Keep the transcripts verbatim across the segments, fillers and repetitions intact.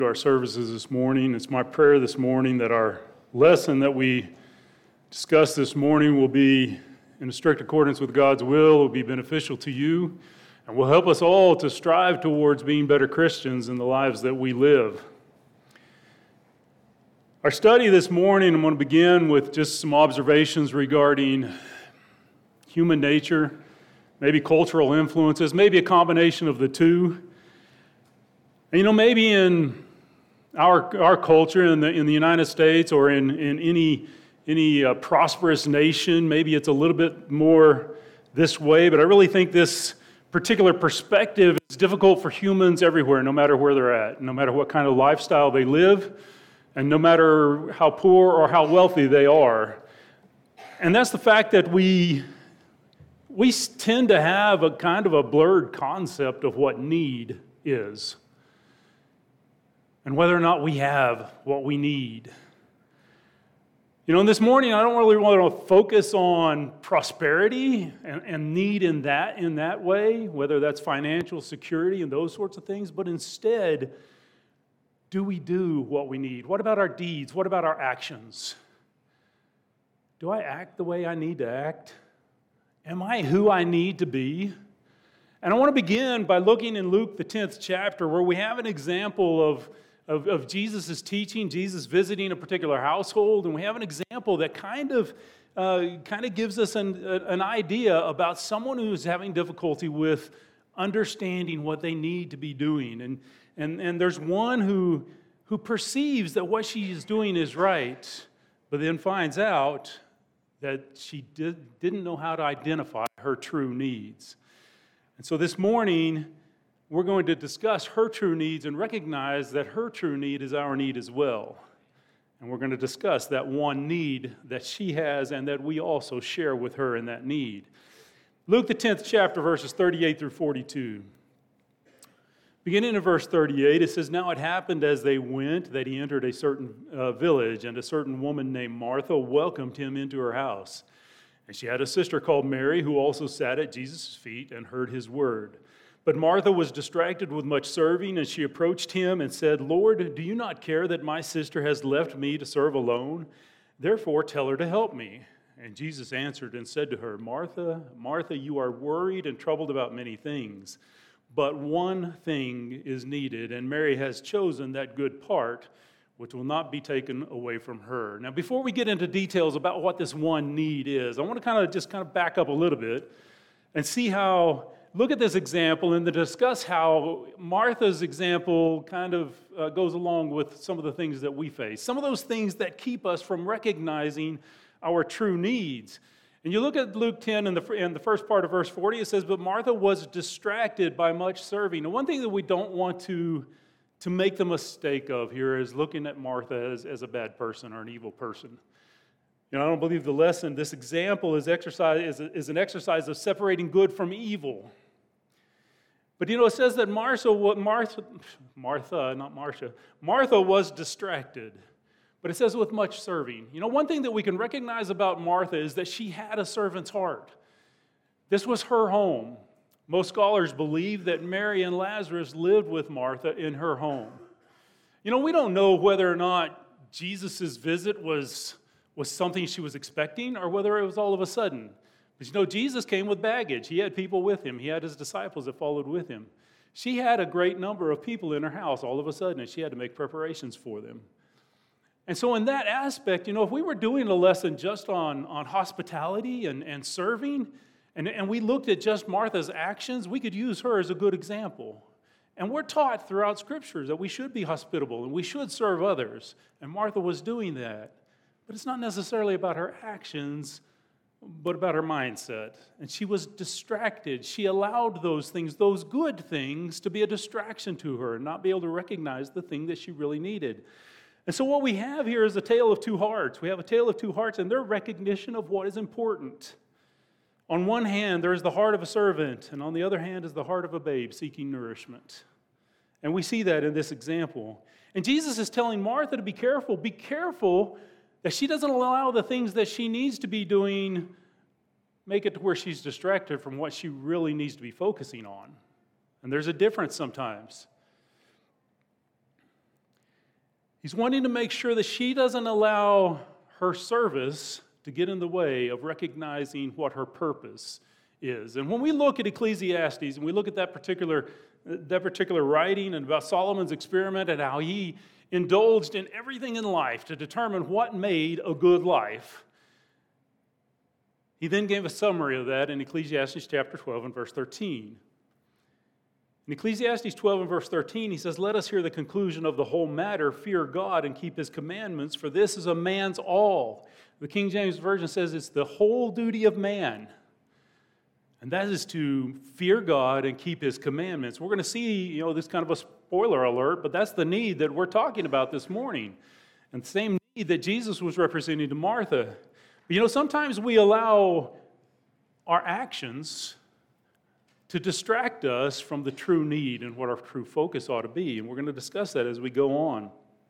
to our services this morning. It's my prayer this morning that our lesson that we discuss this morning will be in strict accordance with God's will, will be beneficial to you, and will help us all to strive towards being better Christians in the lives that we live. Our study this morning, I'm going to begin with just some observations regarding human nature, maybe cultural influences, maybe a combination of the two. And you know, maybe in our our culture in the in the United States or in, in any any uh, prosperous nation, maybe it's a little bit more this way, but I really think this particular perspective is difficult for humans everywhere, no matter where they're at, no matter what kind of lifestyle they live, and no matter how poor or how wealthy they are. And that's the fact that we we tend to have a kind of a blurred concept of what need is, and whether or not we have what we need. You know, and this morning I don't really want to focus on prosperity and, and need in that in that way, whether that's financial security and those sorts of things, but instead, do we do what we need? What about our deeds? What about our actions? Do I act the way I need to act? Am I who I need to be? And I want to begin by looking in Luke, the tenth chapter, where we have an example of Of, of Jesus' teaching, Jesus visiting a particular household, and we have an example that kind of uh, kind of gives us an, an idea about someone who's having difficulty with understanding what they need to be doing. And, and, and there's one who, who perceives that what she is doing is right, but then finds out that she did, didn't know how to identify her true needs. And so this morning, we're going to discuss her true needs and recognize that her true need is our need as well. And we're going to discuss that one need that she has and that we also share with her in that need. Luke, the tenth chapter, verses thirty-eight through forty-two. Beginning in verse thirty-eight, it says, "Now it happened as they went that he entered a certain uh, village, and a certain woman named Martha welcomed him into her house. And she had a sister called Mary, who also sat at Jesus' feet and heard his word. But Martha was distracted with much serving, and she approached him and said, 'Lord, do you not care that my sister has left me to serve alone? Therefore tell her to help me.' And Jesus answered and said to her, 'Martha, Martha, you are worried and troubled about many things, but one thing is needed, and Mary has chosen that good part, which will not be taken away from her.'" Now, before we get into details about what this one need is, I want to kind of just kind of back up a little bit and see how Look at this example and to discuss how Martha's example kind of uh, goes along with some of the things that we face. Some of those things that keep us from recognizing our true needs. And you look at Luke ten in the, in the first part of verse forty, it says, "But Martha was distracted by much serving." And one thing that we don't want to, to make the mistake of here is looking at Martha as, as a bad person or an evil person. You know, I don't believe the lesson, this example is, exercise, is, a, is an exercise of separating good from evil. But you know, it says that Martha, Martha, Martha, not Marcia, Martha was distracted. But it says with much serving. You know, one thing that we can recognize about Martha is that she had a servant's heart. This was her home. Most scholars believe that Mary and Lazarus lived with Martha in her home. You know, we don't know whether or not Jesus' visit was, was something she was expecting or whether it was all of a sudden. But you know, Jesus came with baggage. He had people with him. He had his disciples that followed with him. She had a great number of people in her house all of a sudden, and she had to make preparations for them. And so in that aspect, you know, if we were doing a lesson just on, on hospitality and, and serving, and, and we looked at just Martha's actions, we could use her as a good example. And we're taught throughout Scriptures that we should be hospitable and we should serve others. And Martha was doing that. But it's not necessarily about her actions, but about her mindset. And she was distracted. She allowed those things, those good things, to be a distraction to her and not be able to recognize the thing that she really needed. And so what we have here is a tale of two hearts. We have a tale of two hearts and their recognition of what is important. On one hand, there is the heart of a servant, and on the other hand is the heart of a babe seeking nourishment. And we see that in this example. And Jesus is telling Martha to be careful. Be careful that she doesn't allow the things that she needs to be doing make it to where she's distracted from what she really needs to be focusing on. And there's a difference sometimes. He's wanting to make sure that she doesn't allow her service to get in the way of recognizing what her purpose is. And when we look at Ecclesiastes and we look at that particular, that particular writing and about Solomon's experiment and how he indulged in everything in life to determine what made a good life, he then gave a summary of that in Ecclesiastes chapter twelve and verse thirteen. In Ecclesiastes twelve and verse thirteen, he says, "Let us hear the conclusion of the whole matter. Fear God and keep his commandments, for this is a man's all." The King James Version says it's the whole duty of man. And that is to fear God and keep his commandments. We're going to see, you know, this kind of a spoiler alert, but that's the need that we're talking about this morning. And the same need that Jesus was representing to Martha. But, you know, sometimes we allow our actions to distract us from the true need and what our true focus ought to be. And we're going to discuss that as we go on.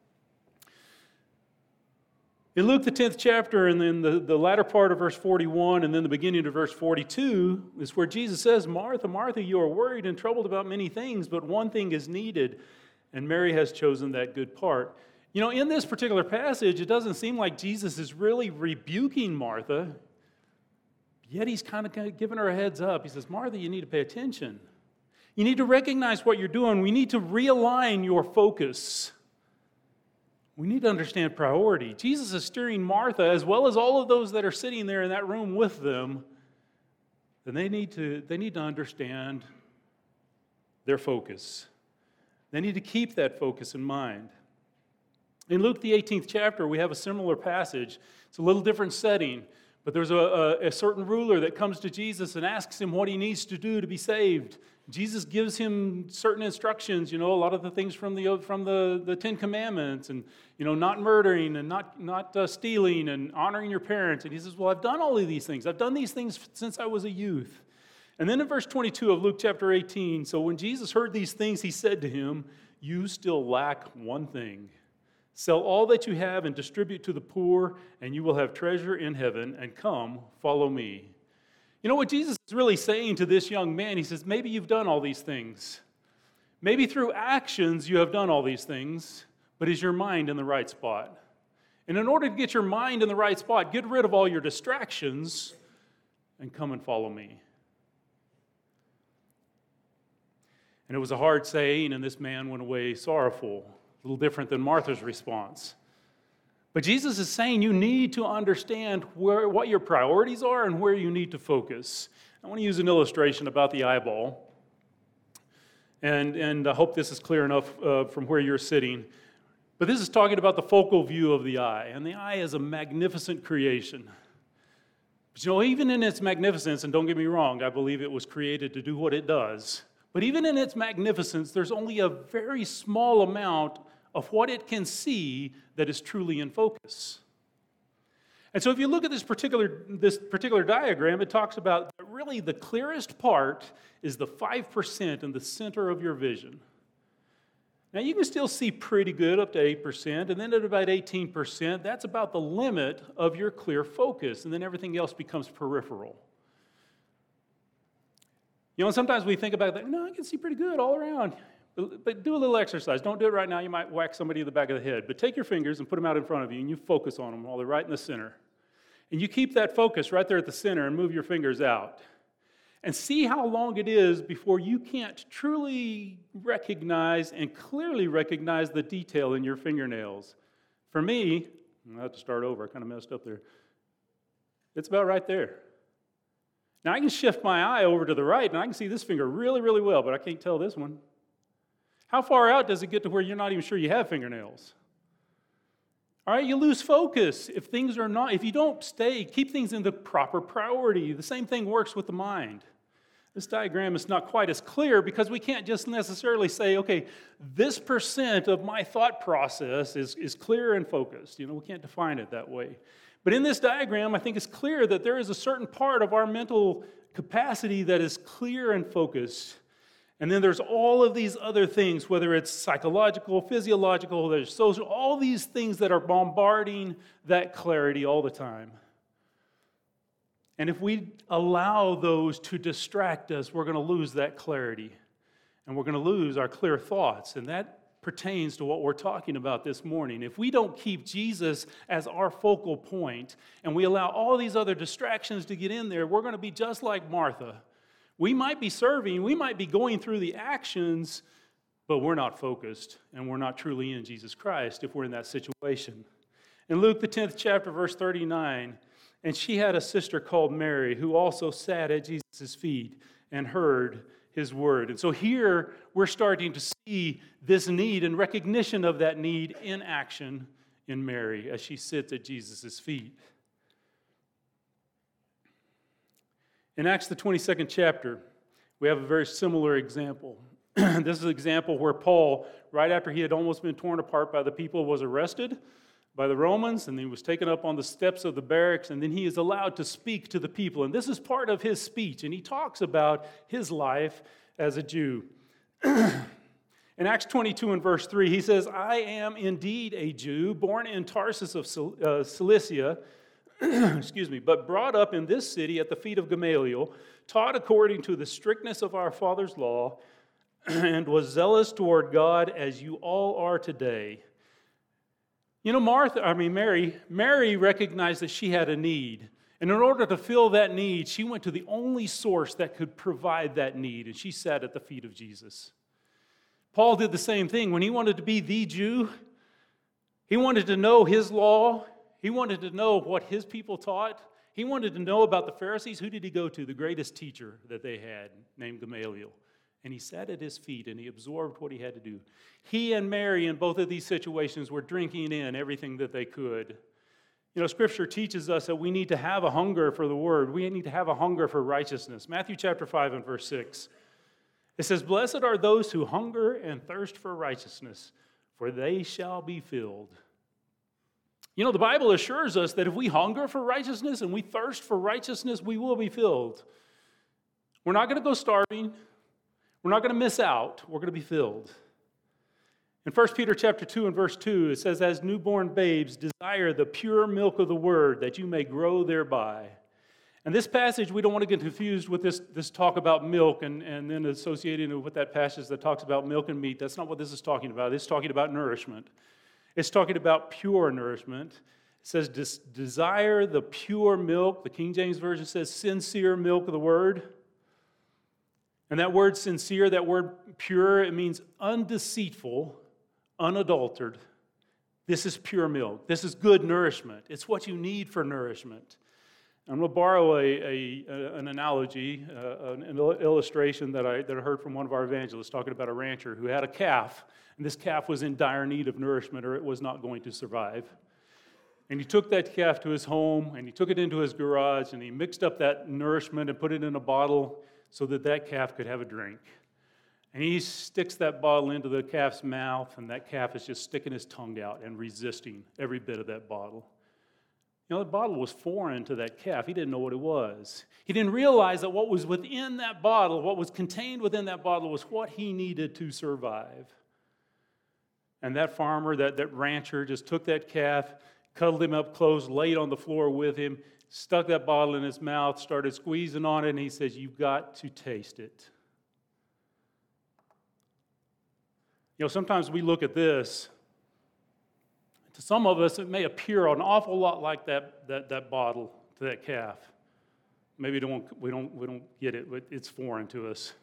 In Luke, the tenth chapter, and then the, the latter part of verse forty-one, and then the beginning of verse forty-two, is where Jesus says, "Martha, Martha, you are worried and troubled about many things, but one thing is needed, and Mary has chosen that good part." You know, in this particular passage, it doesn't seem like Jesus is really rebuking Martha, yet he's kind of giving her a heads up. He says, "Martha, you need to pay attention. You need to recognize what you're doing. We need to realign your focus. We need to understand priority." Jesus is steering Martha, as well as all of those that are sitting there in that room with them, and they need to, they need to understand their focus. They need to keep that focus in mind. In Luke, the eighteenth chapter, we have a similar passage. It's a little different setting, but there's a, a, a certain ruler that comes to Jesus and asks him what he needs to do to be saved. Jesus gives him certain instructions, you know, a lot of the things from the from the, the Ten Commandments, and, you know, not murdering and not, not uh, stealing and honoring your parents. And he says, "Well, I've done all of these things. I've done these things since I was a youth." And then in verse twenty-two of Luke chapter eighteen, "So when Jesus heard these things, he said to him, 'You still lack one thing. Sell all that you have and distribute to the poor, and you will have treasure in heaven, and come, follow me.'" You know what Jesus is really saying to this young man? He says, maybe you've done all these things. Maybe through actions you have done all these things, but is your mind in the right spot? And in order to get your mind in the right spot, get rid of all your distractions and come and follow me. And it was a hard saying, and this man went away sorrowful, a little different than Martha's response. But Jesus is saying you need to understand where, what your priorities are and where you need to focus. I want to use an illustration about the eyeball. And, and I hope this is clear enough uh, from where you're sitting. But this is talking about the focal view of the eye. And the eye is a magnificent creation. But you know, even in its magnificence, and don't get me wrong, I believe it was created to do what it does. But even in its magnificence, there's only a very small amount of what it can see that is truly in focus. And so if you look at this particular, this particular diagram, it talks about that really the clearest part is the five percent in the center of your vision. Now you can still see pretty good up to eight percent, and then at about eighteen percent, that's about the limit of your clear focus, and then everything else becomes peripheral. You know, sometimes we think about that, no, I can see pretty good all around. But, but do a little exercise. Don't do it right now. You might whack somebody in the back of the head. But take your fingers and put them out in front of you, and you focus on them while they're right in the center. And you keep that focus right there at the center and move your fingers out. And see how long it is before you can't truly recognize and clearly recognize the detail in your fingernails. For me, I'll have to start over. I kind of messed up there. It's about right there. Now, I can shift my eye over to the right, and I can see this finger really, really well, but I can't tell this one. How far out does it get to where you're not even sure you have fingernails? All right, you lose focus if things are not, if you don't stay, keep things in the proper priority. The same thing works with the mind. This diagram is not quite as clear because we can't just necessarily say, okay, this percent of my thought process is, is clear and focused. You know, we can't define it that way. But in this diagram, I think it's clear that there is a certain part of our mental capacity that is clear and focused. And then there's all of these other things, whether it's psychological, physiological, there's social, all these things that are bombarding that clarity all the time. And if we allow those to distract us, we're going to lose that clarity. And we're going to lose our clear thoughts. And that pertains to what we're talking about this morning. If we don't keep Jesus as our focal point and we allow all these other distractions to get in there, we're going to be just like Martha. We might be serving, we might be going through the actions, but we're not focused and we're not truly in Jesus Christ if we're in that situation. In Luke, the tenth chapter, verse thirty-nine, and she had a sister called Mary who also sat at Jesus' feet and heard his word. And so here we're starting to see this need and recognition of that need in action in Mary as she sits at Jesus' feet. In Acts, the twenty-second chapter, we have a very similar example. This is an example where Paul, right after he had almost been torn apart by the people, was arrested by the Romans, and he was taken up on the steps of the barracks, and then he is allowed to speak to the people. And this is part of his speech, and he talks about his life as a Jew. In Acts twenty-two and verse three, he says, I am indeed a Jew, born in Tarsus of Cilicia, excuse me, but brought up in this city at the feet of Gamaliel, taught according to the strictness of our father's law, and was zealous toward God as you all are today. You know, Martha, I mean, Mary, Mary recognized that she had a need. And in order to fill that need, she went to the only source that could provide that need, and she sat at the feet of Jesus. Paul did the same thing. When he wanted to be the Jew, he wanted to know his law. He wanted to know what his people taught. He wanted to know about the Pharisees. Who did he go to? The greatest teacher that they had, named Gamaliel. And he sat at his feet and he absorbed what he had to do. He and Mary in both of these situations were drinking in everything that they could. You know, Scripture teaches us that we need to have a hunger for the Word. We need to have a hunger for righteousness. Matthew chapter five and verse six. It says, Blessed are those who hunger and thirst for righteousness, for they shall be filled. You know, the Bible assures us that if we hunger for righteousness and we thirst for righteousness, we will be filled. We're not going to go starving. We're not going to miss out. We're going to be filled. In First Peter chapter two and verse two, it says, As newborn babes, desire the pure milk of the word, that you may grow thereby. And this passage, we don't want to get confused with this, this talk about milk and, and then associating it with that passage that talks about milk and meat. That's not what this is talking about. It's talking about nourishment. It's talking about pure nourishment. It says, Des- desire the pure milk. The King James Version says, sincere milk of the word. And that word sincere, that word pure, it means undeceitful, unadulterated. This is pure milk. This is good nourishment. It's what you need for nourishment. I'm going to borrow a, a, an analogy, uh, an illustration that I, that I heard from one of our evangelists talking about a rancher who had a calf, and this calf was in dire need of nourishment or it was not going to survive. And he took that calf to his home, and he took it into his garage, and he mixed up that nourishment and put it in a bottle so that that calf could have a drink. And he sticks that bottle into the calf's mouth, and that calf is just sticking his tongue out and resisting every bit of that bottle. You know, the bottle was foreign to that calf. He didn't know what it was. He didn't realize that what was within that bottle, what was contained within that bottle, was what he needed to survive. And that farmer, that, that rancher, just took that calf, cuddled him up close, laid on the floor with him, stuck that bottle in his mouth, started squeezing on it, and he says, You've got to taste it. You know, sometimes we look at this. To some of us, it may appear an awful lot like that, that, that bottle to that calf. Maybe don't, we, don't, we don't get it, but it's foreign to us.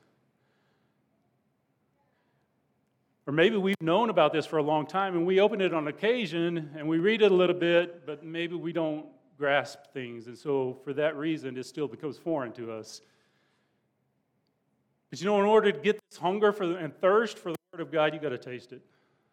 Or maybe we've known about this for a long time, and we open it on occasion, and we read it a little bit, but maybe we don't grasp things. And so for that reason, it still becomes foreign to us. But you know, in order to get this hunger for the, and thirst for the Word of God, you've got to taste it.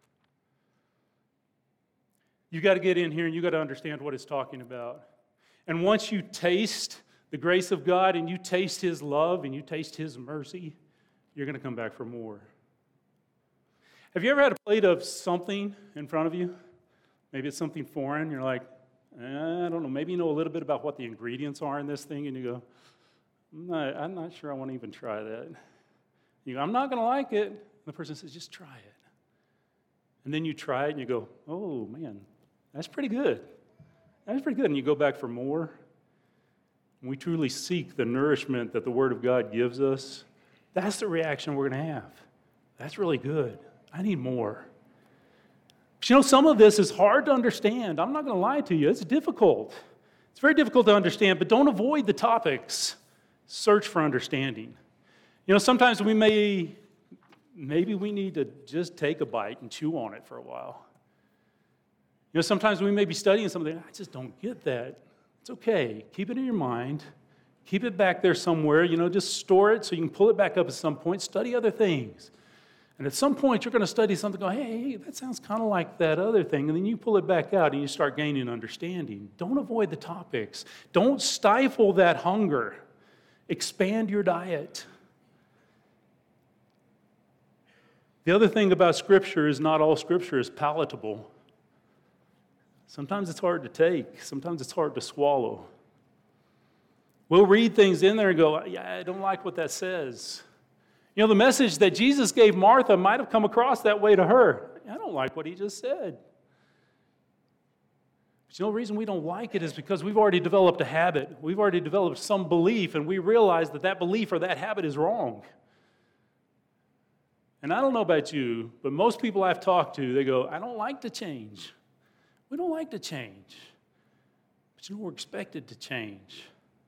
You've got to get in here and you've got to understand what it's talking about. And once you taste the grace of God and you taste His love and you taste His mercy, you're going to come back for more. Have you ever had a plate of something in front of you? Maybe it's something foreign. You're like, eh, I don't know, maybe you know a little bit about what the ingredients are in this thing, and you go, I'm not, I'm not sure I want to even try that. You go, I'm not going to like it. And the person says, just try it. And then you try it and you go, oh man, that's pretty good. That's pretty good. And you go back for more. And we truly seek the nourishment that the Word of God gives us. That's the reaction we're going to have. That's really good. I need more. But you know, some of this is hard to understand. I'm not going to lie to you. It's difficult. It's very difficult to understand, but don't avoid the topics. Search for understanding. You know, sometimes we may, maybe we need to just take a bite and chew on it for a while. You know, sometimes we may be studying something, I just don't get that. It's okay. Keep it in your mind. Keep it back there somewhere. You know, just store it so you can pull it back up at some point. Study other things. And at some point, you're going to study something, go, hey, hey, that sounds kind of like that other thing. And then you pull it back out and you start gaining understanding. Don't avoid the topics. Don't stifle that hunger. Expand your diet. The other thing about Scripture is not all Scripture is palatable. Sometimes it's hard to take. Sometimes it's hard to swallow. We'll read things in there and go, yeah, I don't like what that says. You know, the message that Jesus gave Martha might have come across that way to her. I don't like what he just said. But you know, the reason we don't like it is because we've already developed a habit. We've already developed some belief, and we realize that that belief or that habit is wrong. And I don't know about you, but most people I've talked to, they go, I don't like to change. We don't like to change. But you know, we're expected to change.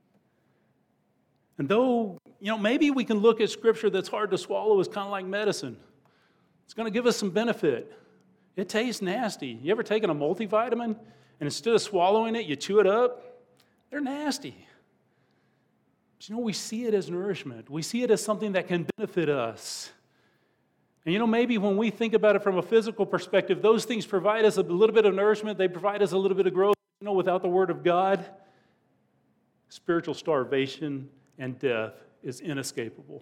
And though, you know, maybe we can look at Scripture that's hard to swallow as kind of like medicine. It's going to give us some benefit. It tastes nasty. You ever taken a multivitamin, and instead of swallowing it, you chew it up? They're nasty. But you know, we see it as nourishment. We see it as something that can benefit us. And you know, maybe when we think about it from a physical perspective, those things provide us a little bit of nourishment. They provide us a little bit of growth. You know, without the Word of God, spiritual starvation and death is inescapable.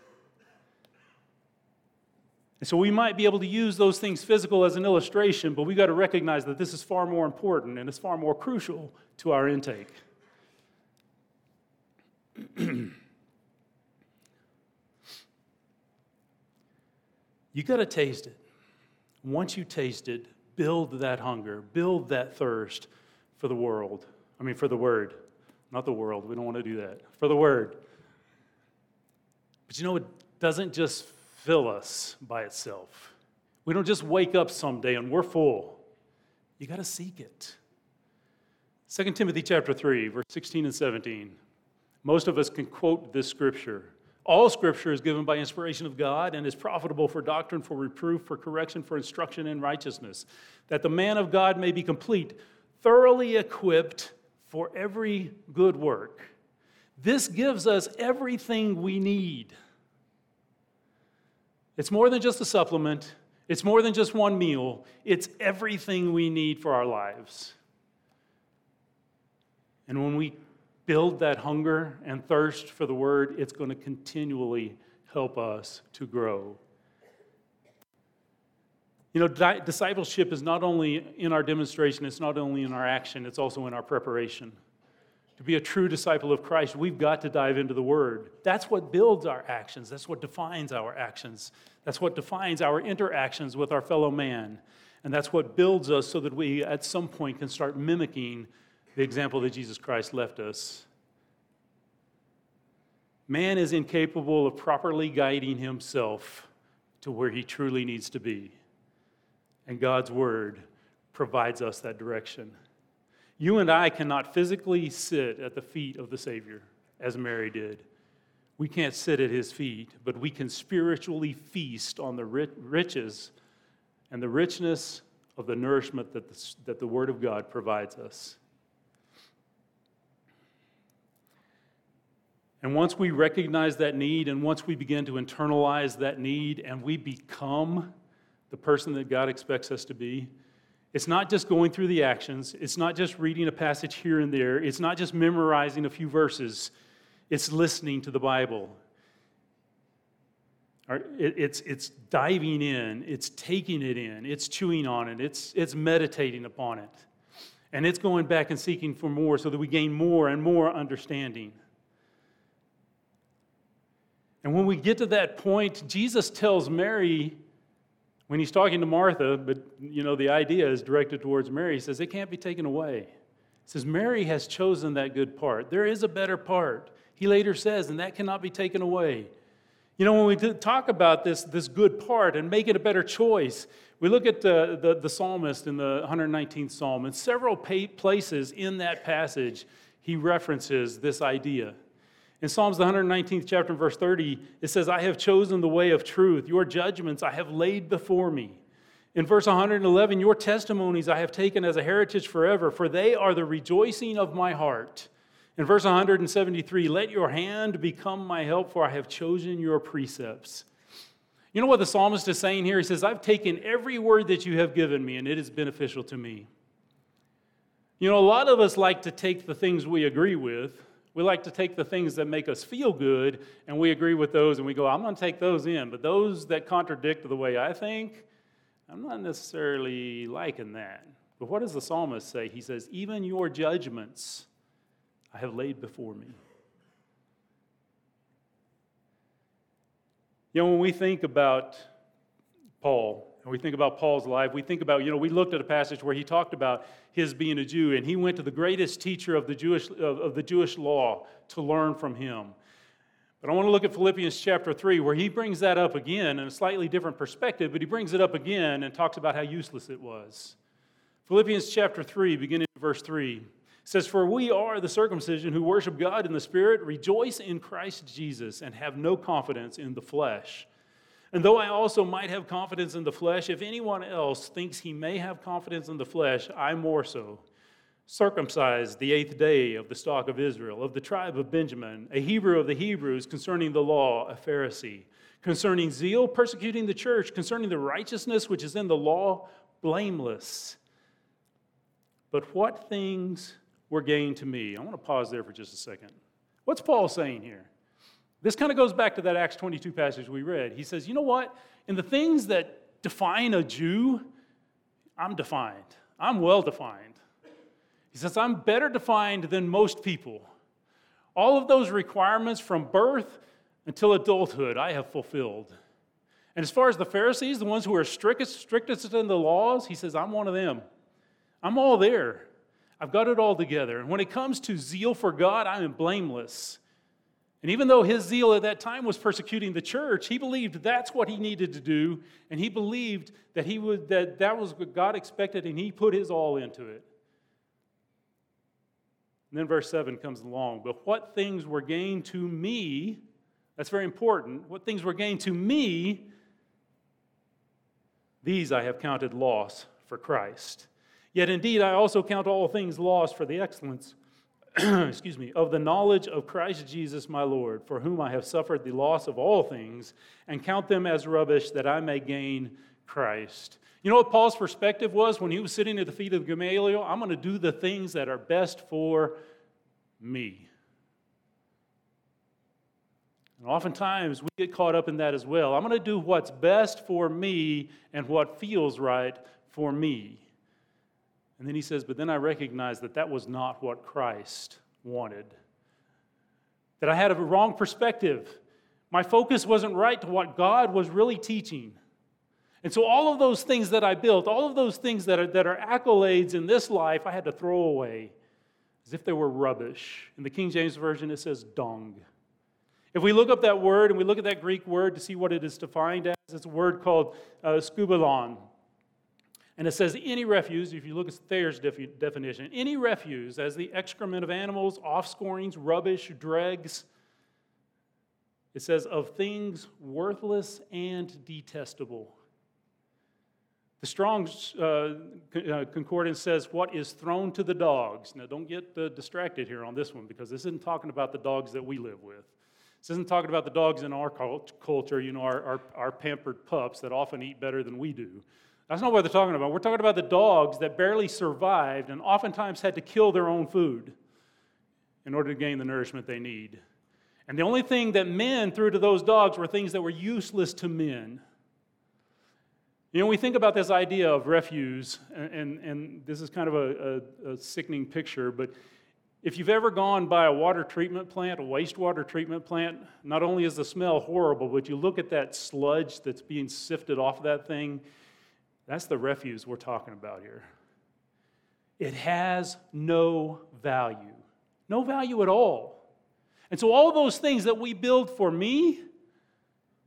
And so we might be able to use those things physical as an illustration, but we've got to recognize that this is far more important and it's far more crucial to our intake. You got to taste it. Once you taste it, build that hunger, build that thirst for the world. I mean, for the Word. Not the world. We don't want to do that. For the Word. But you know, it doesn't just fill us by itself. We don't just wake up someday and we're full. You got to seek it. Second Timothy chapter three, verse sixteen and seventeen. Most of us can quote this scripture. All Scripture is given by inspiration of God and is profitable for doctrine, for reproof, for correction, for instruction in righteousness, that the man of God may be complete, thoroughly equipped for every good work. This gives us everything we need. It's more than just a supplement. It's more than just one meal. It's everything we need for our lives. And when we build that hunger and thirst for the Word, it's going to continually help us to grow. You know, di- discipleship is not only in our demonstration, it's not only in our action, it's also in our preparation. To be a true disciple of Christ, we've got to dive into the Word. That's what builds our actions. That's what defines our actions. That's what defines our interactions with our fellow man. And that's what builds us so that we, at some point, can start mimicking the example that Jesus Christ left us. Man is incapable of properly guiding himself to where he truly needs to be. And God's Word provides us that direction. You and I cannot physically sit at the feet of the Savior, as Mary did. We can't sit at his feet, but we can spiritually feast on the riches and the richness of the nourishment that the, that the Word of God provides us. And once we recognize that need, and once we begin to internalize that need, and we become the person that God expects us to be, it's not just going through the actions. It's not just reading a passage here and there. It's not just memorizing a few verses. It's listening to the Bible. It's, it's diving in. It's taking it in. It's chewing on it. It's, it's meditating upon it. And it's going back and seeking for more so that we gain more and more understanding. And when we get to that point, Jesus tells Mary, when he's talking to Martha, but you know the idea is directed towards Mary, he says, it can't be taken away. He says, Mary has chosen that good part. There is a better part. He later says, and that cannot be taken away. You know, when we talk about this, this good part and make it a better choice, we look at the, the, the psalmist in the one hundred nineteenth Psalm, and several places in that passage, he references this idea. In Psalms, the one hundred nineteenth chapter, verse thirty, it says, I have chosen the way of truth. Your judgments I have laid before me. In verse one hundred eleven, your testimonies I have taken as a heritage forever, for they are the rejoicing of my heart. In verse one hundred seventy-three, let your hand become my help, for I have chosen your precepts. You know what the psalmist is saying here? He says, I've taken every word that you have given me, and it is beneficial to me. You know, a lot of us like to take the things we agree with. We like to take the things that make us feel good, and we agree with those, and we go, I'm going to take those in. But those that contradict the way I think, I'm not necessarily liking that. But what does the psalmist say? He says, even your judgments I have laid before me. You know, when we think about Paul, and we think about Paul's life, we think about, you know, we looked at a passage where he talked about his being a Jew, and he went to the greatest teacher of the Jewish, of, of the Jewish law to learn from him. But I want to look at Philippians chapter three, where he brings that up again in a slightly different perspective, but he brings it up again and talks about how useless it was. Philippians chapter three, beginning in verse three, says, for we are the circumcision who worship God in the Spirit, rejoice in Christ Jesus, and have no confidence in the flesh. And though I also might have confidence in the flesh, if anyone else thinks he may have confidence in the flesh, I more so. Circumcised the eighth day of the stock of Israel, of the tribe of Benjamin, a Hebrew of the Hebrews, concerning the law, a Pharisee, concerning zeal, persecuting the church, concerning the righteousness which is in the law, blameless. But what things were gained to me? I want to pause there for just a second. What's Paul saying here? This kind of goes back to that Acts twenty-two passage we read. He says, you know what? In the things that define a Jew, I'm defined. I'm well defined. He says, I'm better defined than most people. All of those requirements from birth until adulthood, I have fulfilled. And as far as the Pharisees, the ones who are strictest, strictest in the laws, he says, I'm one of them. I'm all there. I've got it all together. And when it comes to zeal for God, I am blameless. And even though his zeal at that time was persecuting the church, he believed that's what he needed to do, and he believed that he would that, that was what God expected, and he put his all into it. And then verse seven comes along. But what things were gained to me, that's very important, what things were gained to me, these I have counted loss for Christ. Yet indeed I also count all things lost for the excellence excuse me, of the knowledge of Christ Jesus my Lord, for whom I have suffered the loss of all things, and count them as rubbish, that I may gain Christ. You know what Paul's perspective was when he was sitting at the feet of Gamaliel? I'm going to do the things that are best for me. And oftentimes we get caught up in that as well. I'm going to do what's best for me and what feels right for me. And then he says, but then I recognized that that was not what Christ wanted. That I had a wrong perspective. My focus wasn't right to what God was really teaching. And so all of those things that I built, all of those things that are, that are accolades in this life, I had to throw away as if they were rubbish. In the King James Version, it says dung. If we look up that word and we look at that Greek word to see what it is defined as, it's a word called uh, skubalon. And it says any refuse, if you look at Thayer's defi- definition, any refuse as the excrement of animals, offscorings, rubbish, dregs. It says of things worthless and detestable. The Strong's uh, Concordance says what is thrown to the dogs. Now don't get uh, distracted here on this one, because this isn't talking about the dogs that we live with. This isn't talking about the dogs in our culture, you know, our, our, our pampered pups that often eat better than we do. That's not what they're talking about. We're talking about the dogs that barely survived and oftentimes had to kill their own food in order to gain the nourishment they need. And the only thing that men threw to those dogs were things that were useless to men. You know, we think about this idea of refuse, and, and, and this is kind of a, a, a sickening picture, but if you've ever gone by a water treatment plant, a wastewater treatment plant, not only is the smell horrible, but you look at that sludge that's being sifted off of that thing. That's the refuse we're talking about here. It has no value. No value at all. And so all those things that we build for me,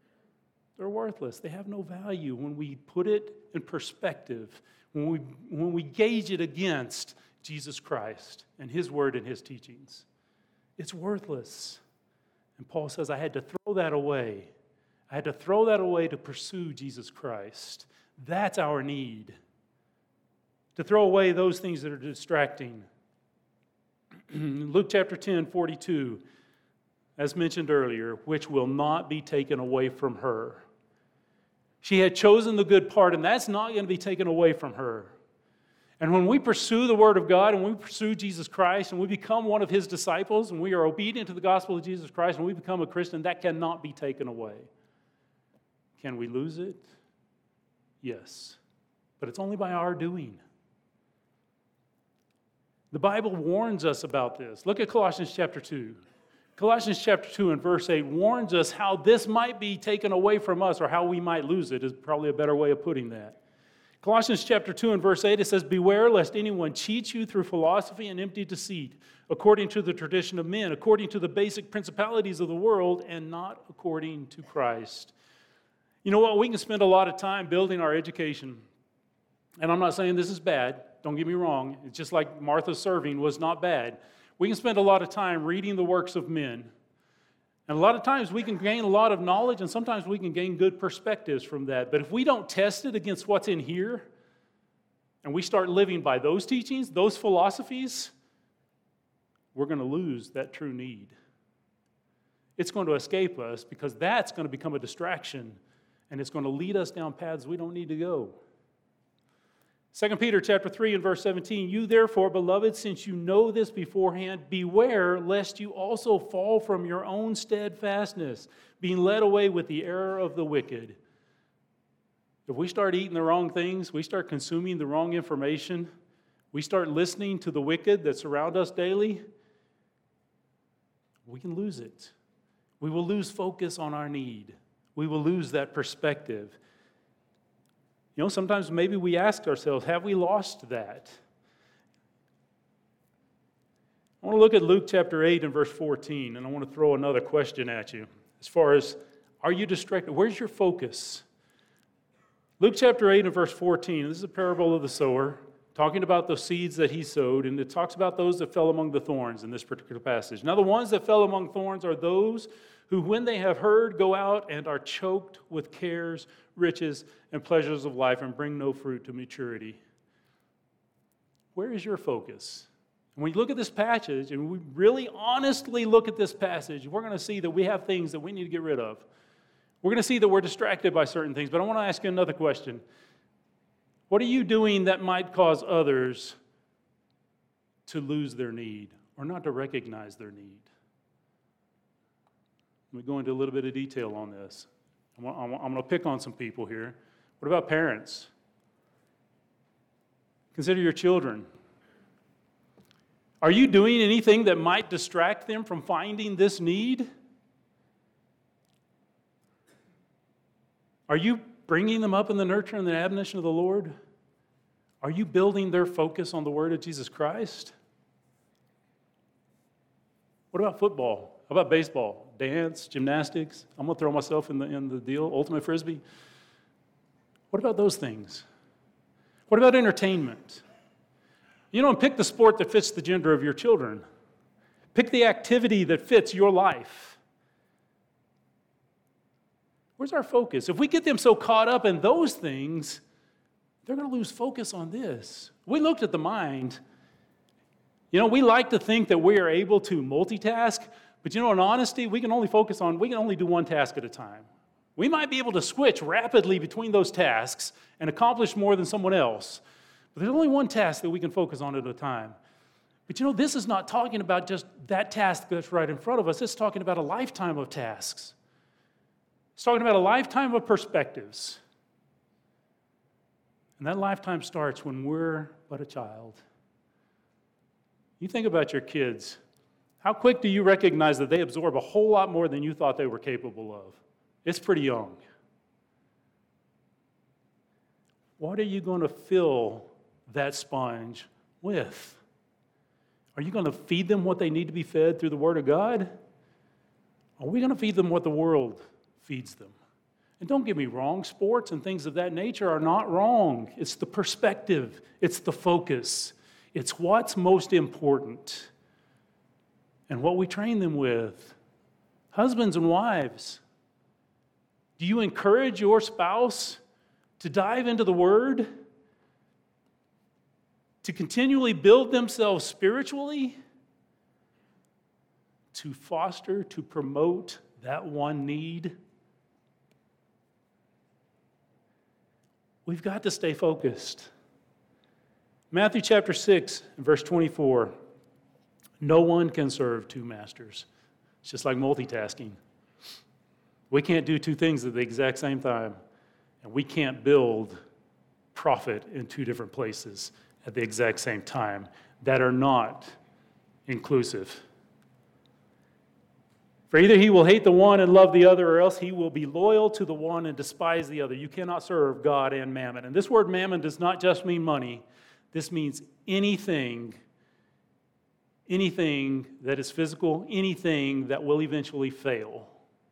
They're worthless. They have no value when we put it in perspective, when we, when we gauge it against Jesus Christ and His Word and His teachings. It's worthless. And Paul says, I had to throw that away. I had to throw that away to pursue Jesus Christ. That's our need. To throw away those things that are distracting. Luke chapter ten, forty-two, as mentioned earlier, which will not be taken away from her. She had chosen the good part, and that's not going to be taken away from her. And when we pursue the Word of God, and we pursue Jesus Christ, and we become one of His disciples, and we are obedient to the gospel of Jesus Christ, and we become a Christian, that cannot be taken away. Can we lose it? Yes. But it's only by our doing. The Bible warns us about this. Look at Colossians chapter two. Colossians chapter two and verse eight warns us how this might be taken away from us, or how we might lose it is probably a better way of putting that. Colossians chapter two and verse eight, it says, beware lest anyone cheat you through philosophy and empty deceit, according to the tradition of men, according to the basic principalities of the world, and not according to Christ. You know what? We can spend a lot of time building our education. And I'm not saying this is bad. Don't get me wrong. It's just like Martha's serving was not bad. We can spend a lot of time reading the works of men. And a lot of times we can gain a lot of knowledge, and sometimes we can gain good perspectives from that. But if we don't test it against what's in here, and we start living by those teachings, those philosophies, we're going to lose that true need. It's going to escape us because that's going to become a distraction, and it's going to lead us down paths we don't need to go. Second Peter chapter three and verse seventeen, you therefore, beloved, since you know this beforehand, beware lest you also fall from your own steadfastness, being led away with the error of the wicked. If we start eating the wrong things, we start consuming the wrong information, we start listening to the wicked that surround us daily, we can lose it. We will lose focus on our need. We will lose that perspective. You know, sometimes maybe we ask ourselves, have we lost that? I want to look at Luke chapter eight and verse fourteen, and I want to throw another question at you. As far as, are you distracted? Where's your focus? Luke chapter eight and verse fourteen, this is a parable of the sower, talking about the seeds that he sowed, and it talks about those that fell among the thorns in this particular passage. Now, the ones that fell among thorns are those who, when they have heard, go out and are choked with cares, riches, and pleasures of life, and bring no fruit to maturity. Where is your focus? When we look at this passage, and we really honestly look at this passage, we're going to see that we have things that we need to get rid of. We're going to see that we're distracted by certain things, but I want to ask you another question. What are you doing that might cause others to lose their need or not to recognize their need? Let me go into a little bit of detail on this. I'm going to pick on some people here. What about parents? Consider your children. Are you doing anything that might distract them from finding this need? Are you bringing them up in the nurture and the admonition of the Lord? Are you building their focus on the Word of Jesus Christ? What about football? How about baseball? Dance, gymnastics? I'm going to throw myself in the, in the deal. Ultimate Frisbee? What about those things? What about entertainment? You know, pick the sport that fits the gender of your children. Pick the activity that fits your life. Where's our focus? If we get them so caught up in those things, they're going to lose focus on this. We looked at the mind. You know, we like to think that we are able to multitask, but you know, in honesty, we can only focus on, we can only do one task at a time. We might be able to switch rapidly between those tasks and accomplish more than someone else, but there's only one task that we can focus on at a time. But you know, this is not talking about just that task that's right in front of us. It's talking about a lifetime of tasks. It's talking about a lifetime of perspectives. And that lifetime starts when we're but a child. You think about your kids. How quick do you recognize that they absorb a whole lot more than you thought they were capable of? It's pretty young. What are you going to fill that sponge with? Are you going to feed them what they need to be fed through the Word of God? Are we going to feed them what the world feeds them? And don't get me wrong, sports and things of that nature are not wrong. It's the perspective, it's the focus, it's what's most important and what we train them with. Husbands and wives, do you encourage your spouse to dive into the Word, to continually build themselves spiritually, to foster, to promote that one need? We've got to stay focused. Matthew chapter six, verse twenty-four. No one can serve two masters. It's just like multitasking. We can't do two things at the exact same time. And we can't build profit in two different places at the exact same time that are not inclusive. For either he will hate the one and love the other, or else he will be loyal to the one and despise the other. You cannot serve God and mammon. And this word mammon does not just mean money. This means anything, anything that is physical, anything that will eventually fail.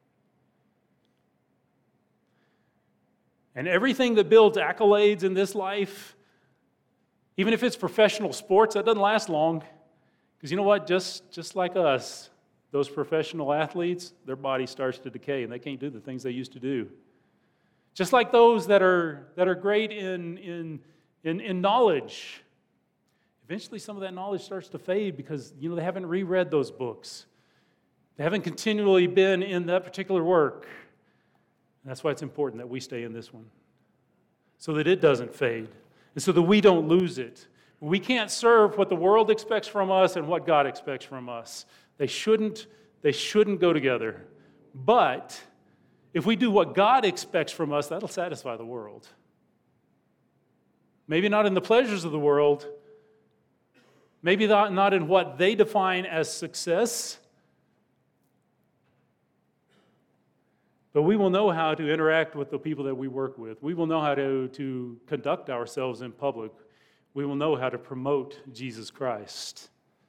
And everything that builds accolades in this life, even if it's professional sports, that doesn't last long. Because you know what? Just, just like us, those professional athletes, their body starts to decay and they can't do the things they used to do. Just like those that are that are great in, in, in, in knowledge. Eventually some of that knowledge starts to fade because you know they haven't reread those books. They haven't continually been in that particular work. And that's why it's important that we stay in this one. So that it doesn't fade. And so that we don't lose it. We can't serve what the world expects from us and what God expects from us. They shouldn't, they shouldn't go together. But if we do what God expects from us, that'll satisfy the world. Maybe not in the pleasures of the world. Maybe not, not in what they define as success. But we will know how to interact with the people that we work with. We will know how to, to conduct ourselves in public. We will know how to promote Jesus Christ.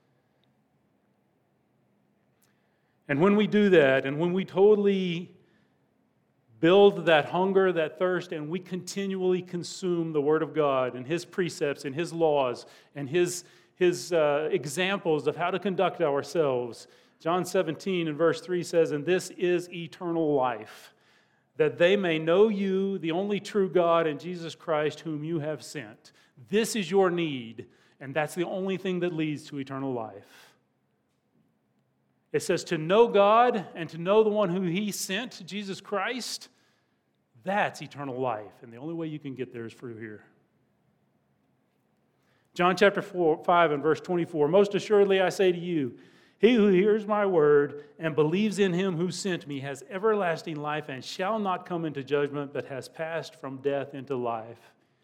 And when we do that, and when we totally build that hunger, that thirst, and we continually consume the Word of God and His precepts and His laws and His, his uh, examples of how to conduct ourselves, John seventeen and verse three says, "And this is eternal life, that they may know you, the only true God, and Jesus Christ, whom you have sent." This is your need, and that's the only thing that leads to eternal life. It says to know God and to know the one who He sent, Jesus Christ, that's eternal life. And the only way you can get there is through here. John chapter four, five and verse twenty-four, "Most assuredly I say to you, he who hears my word and believes in Him who sent me has everlasting life and shall not come into judgment, but has passed from death into life."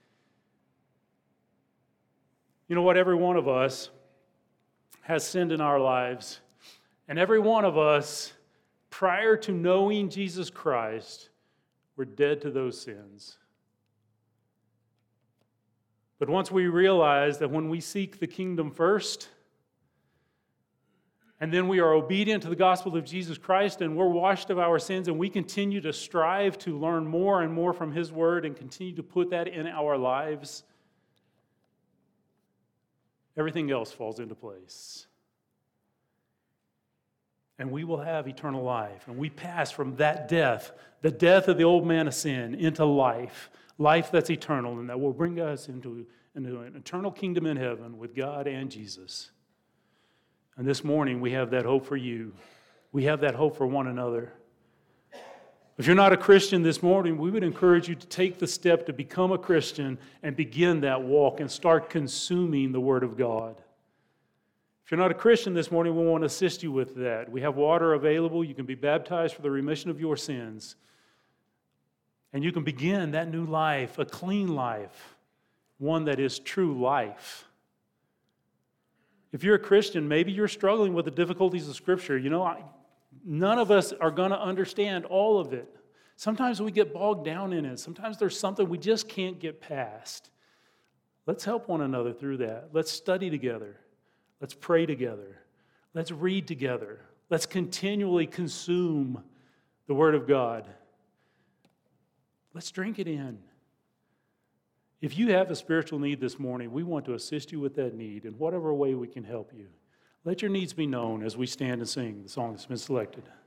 You know what? Every one of us has sinned in our lives. And every one of us, prior to knowing Jesus Christ, were dead to those sins. But once we realize that when we seek the kingdom first, and then we are obedient to the gospel of Jesus Christ, and we're washed of our sins, and we continue to strive to learn more and more from His Word and continue to put that in our lives, everything else falls into place. And we will have eternal life. And we pass from that death, the death of the old man of sin, into life. Life that's eternal and that will bring us into, into an eternal kingdom in heaven with God and Jesus. And this morning we have that hope for you. We have that hope for one another. If you're not a Christian this morning, we would encourage you to take the step to become a Christian and begin that walk and start consuming the Word of God. If you're not a Christian this morning, we want to assist you with that. We have water available. You can be baptized for the remission of your sins. And you can begin that new life, a clean life, one that is true life. If you're a Christian, maybe you're struggling with the difficulties of Scripture. You know, I, none of us are going to understand all of it. Sometimes we get bogged down in it. Sometimes there's something we just can't get past. Let's help one another through that. Let's study together. Let's pray together. Let's read together. Let's continually consume the Word of God. Let's drink it in. If you have a spiritual need this morning, we want to assist you with that need in whatever way we can help you. Let your needs be known as we stand and sing the song that's been selected.